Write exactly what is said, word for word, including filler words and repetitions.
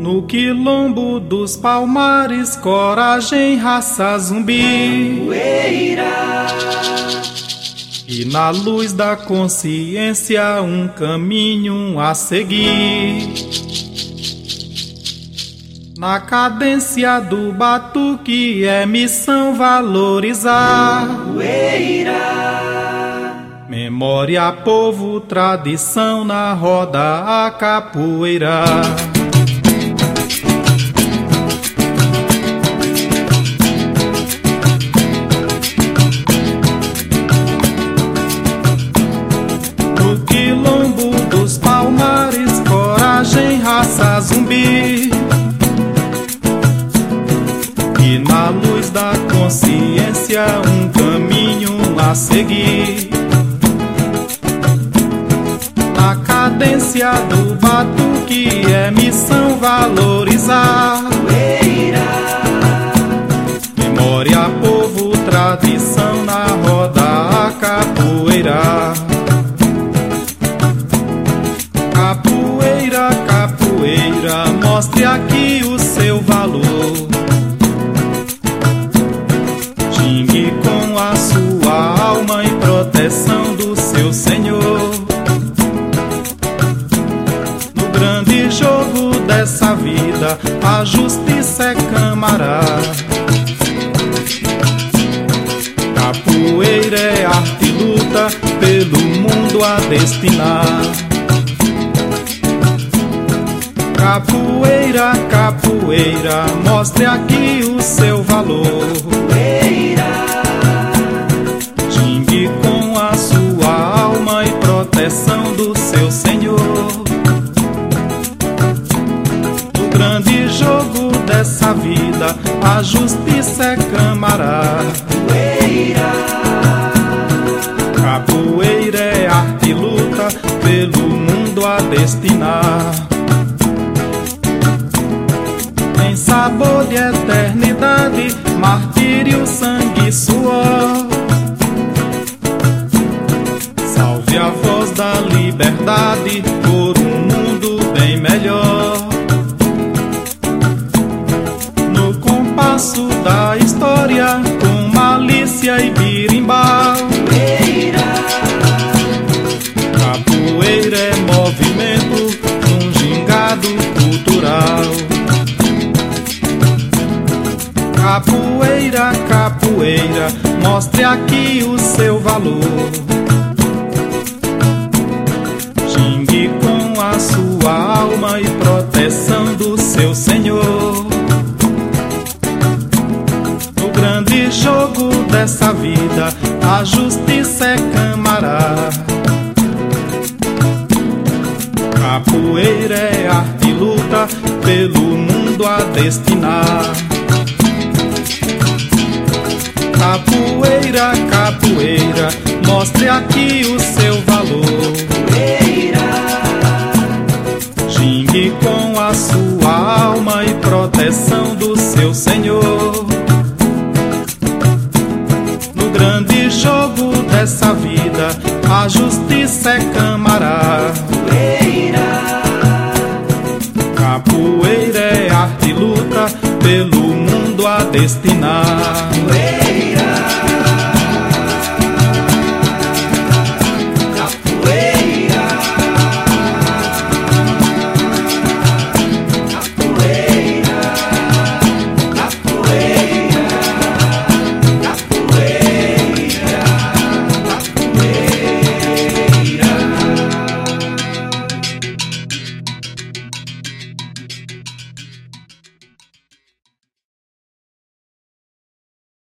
No quilombo dos Palmares, coragem, raça zumbi. Capoeira. E na luz da consciência um caminho a seguir. Na cadência do batuque é missão valorizar. Capoeira. Memória, povo, tradição, na roda a capoeira. No quilombo dos Palmares, coragem, raça zumbi. E na luz da consciência um caminho a seguir. Na cadência do batuque é missão valorizar. Capoeira. Memória, povo, tradição, na roda a capoeira. Capoeira, capoeira, mostre aqui o seu valor. Xingue com a sua alma em proteção do seu Senhor. No grande jogo dessa vida, a justiça é camarada. Capoeira é arte e luta, pelo mundo a destinar. Capoeira, capoeira, mostre aqui o seu valor. Xingue com a sua alma e proteção do seu Senhor. No grande jogo dessa vida, a justiça é camarada. Capoeira é arte e luta, pelo mundo a destinar. Em sabor de eternidade, martírio, sangue e suor. Salve a voz da liberdade por um mundo bem melhor. No compasso da história, com malícia e birimbau. Capoeira é movimento num gingado cultural. Capoeira, capoeira, mostre aqui o seu valor. Xingue com a sua alma e proteção do seu Senhor. No grande jogo dessa vida, a justiça é camarada. Capoeira é arte e luta, pelo mundo a destinar. Capoeira, capoeira, mostre aqui o seu valor. Xingue com a sua alma e proteção do seu Senhor. No grande jogo dessa vida, a justiça é camarada. Capoeira é arte e luta, pelo mundo a destinar.